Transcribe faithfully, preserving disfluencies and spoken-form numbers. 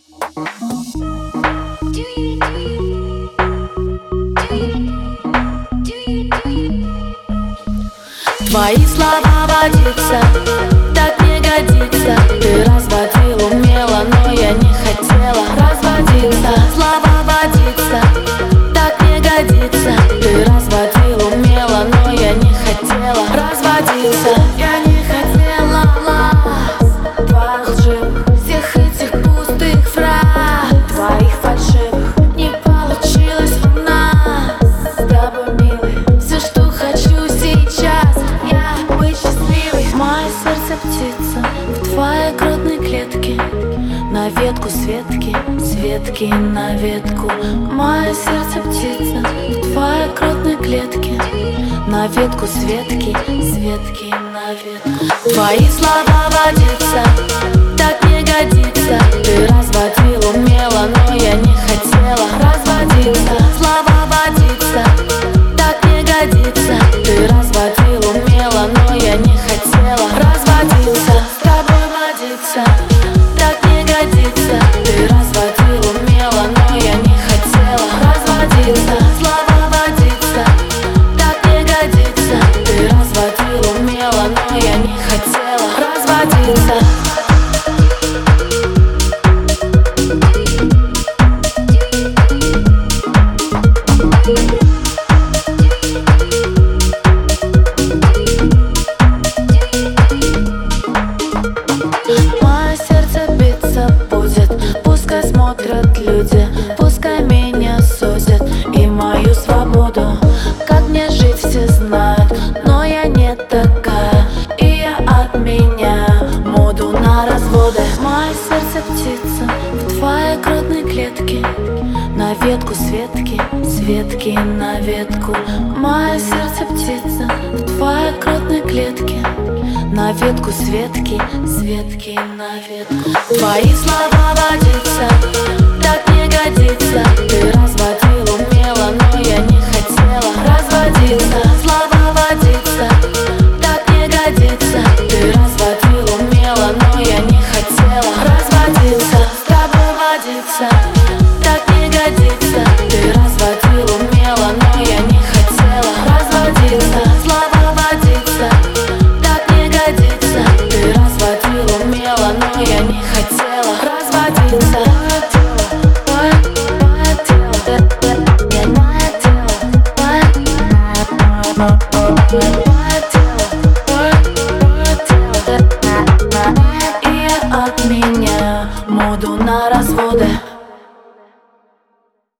Твои слова водиться так не годится. Ты разводил умело, но я не хотела разводиться. Слова водиться так не годится. Ты разводил умело, но я не хотела разводиться. Я не хотела лаз твоих лживых, всех этих пустых фраз, твоих фальшивых. Не получилось у нас с тобой, милый. Все, что хочу сейчас, я быть счастливой. Мое сердце птица в твоей грудной клетке, на ветку Светки, Светки на ветку. Мое сердце птица в твоей грудной клетке, на ветку Светки, Светки на ветку. Твои слова водиться так не годится. Ты разводил умело, но я не хотела разводиться. Слова водиться так не годится. Ты разводил умело, но я не хотела разводиться. С тобой водиться так не годится. Ты разводил умело, но я не хотела разводиться. Слова водиться так не годится. Ты разводил умело, но я не хотела разводиться. Мое сердце биться будет, пускай смотрят люди, пускай меня судят и мою свободу. Как мне жить, все знают, но я не такая, и я отменяю моду на разводы. Мое сердце птица в твоей грудной клетке, на ветку Светки, Светки на ветку. Мое сердце птица в твоей грудной клетке, на ветку Светки, Светки на ветку. Твои слова водиться так не годится. Ты разводил умело, но я не хотела разводиться. Слова водиться так не годится. Ты разводил умело, но я не хотела разводиться. С тобой водиться так не годится. Ты разводил умело, но я не хотела разводиться. Слова водиться так не годится. Ты разводил умело, но я не хотела разводиться. И я отменяю моду на разводы.